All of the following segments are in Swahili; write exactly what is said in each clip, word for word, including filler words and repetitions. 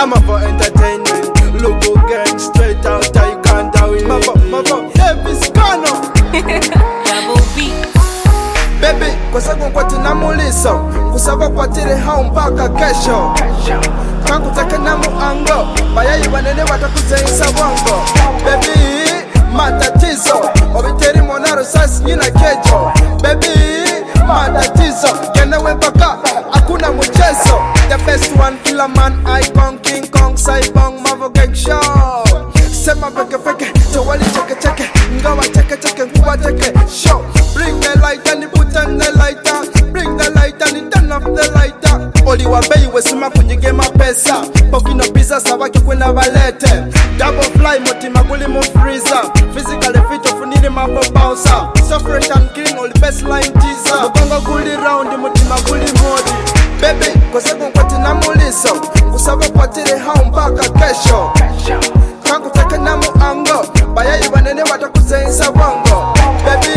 I'm up for entertainment. Look again, straight out Uganda. Mavo, mavo, Davis Kano. Double beat. Baby, kwa sababu kwa tinamuliso kusaba kwa tire hao mpaka kesho. Kangu take na muango bayayi banene watakuzeisa bongo. Baby, matatizo obiteri monaro sasi nyina kejo. Baby, matatizo kenewe mpaka hakuna mchezo. The best one, killer man, icon, King Kong, Saibong, Mavo Gang Show. Sema peke peke, tawali cheke cheke, ngawa cheke cheke, nguwa cheke show. Bring the light and put on the lighter. Bring the light and turn off the lighter. Oli wabei wesima kunyige mapesa. Poki no pizza sabaki kwena balete. Double fly moti maguli mo freezer. Physically fit of nini mapo bouncer. So fresh and clean, all the best line teaser. Mugongo guli round, moti maguli modi. Baby, kwa sababu kwa tinamuliso kusaba kwa tire hao mpaka kesho. Kangu take na muango bayayi banene watakuzeisa bongo. Baby,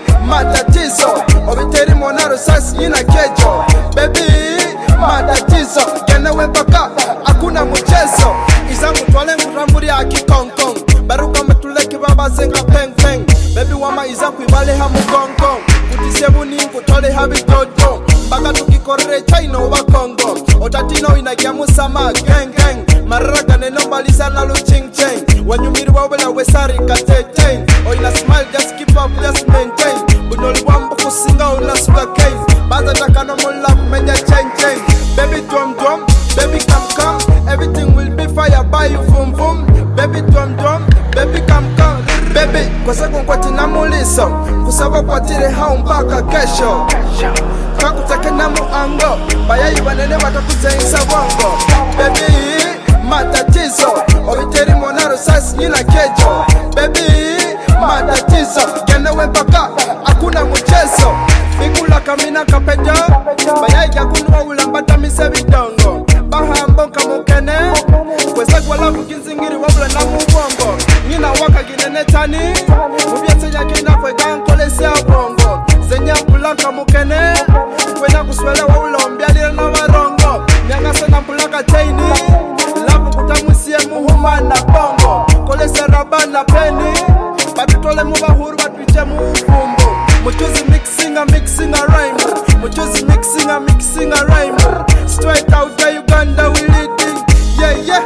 matatizo obiteri monaro sasi nyina kejo. Baby, matatizo kenewe mpaka hakuna mchezo. Izangu twale muramburi akikonkong baruka metuleki baba zenga peng peng. Baby wama izaku ibale hamu kongkong kutisebu ningu tole habi toto baka tukikorere China uba Kongo. Otatino inagia musama gang gang marraga neno balisa na lu ching ching. Wanyumiri wawela wesari katetain. Oina smile just keep up just maintain. Bunoli wambu kusinga unasuka case. Baza takano mulap menja chain chain. Baby drum drum, baby come come. Everything will be fire by you boom boom. Baby drum drum, baby come come. Baby kwa sababu kwa tinamuliso kusaba kwa tire hao mpaka kesho. Kangu take na muango bayayi banene watakuzeisa bongo. Baby, matatizo obiteri monaro sasi nyina kejo. Baby, matatizo kenewe mpaka hakuna mchezo. Bigula kamina kapejo bayayi yakunwa ulambata mise bidongo. Bahambo kamukene kwesa kwa lafu kinzingiri wabula na mubongo. Nyina waka ginene tani mubyetse nyakina kwe gankole siya bongo. Zenya mpulaka mukene kwena kuswele wa ulombialira na warongo. Nyanga sena mpulaka chaini lafu kutamusie muhuma na bongo. Kole seraba na peni batutole mubahuru batuiche mufumbu. Muchuzi mixing a mixing a rhyme. Muchuzi mixing a mixing a rhyme. Straight out the Uganda we leading. Yeah yeah.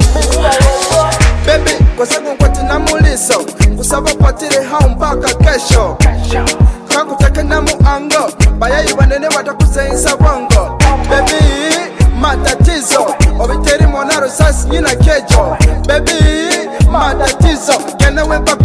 Baby, kwa sababu kwa tinamuliso kusaba kwa tire hao mpaka kesho. Kangu take na muango bayayi banene watakuzeisa bongo. Baby, matatizo obiteri monaro sasi nyina kejo. Baby, matatizo kenewe mpaka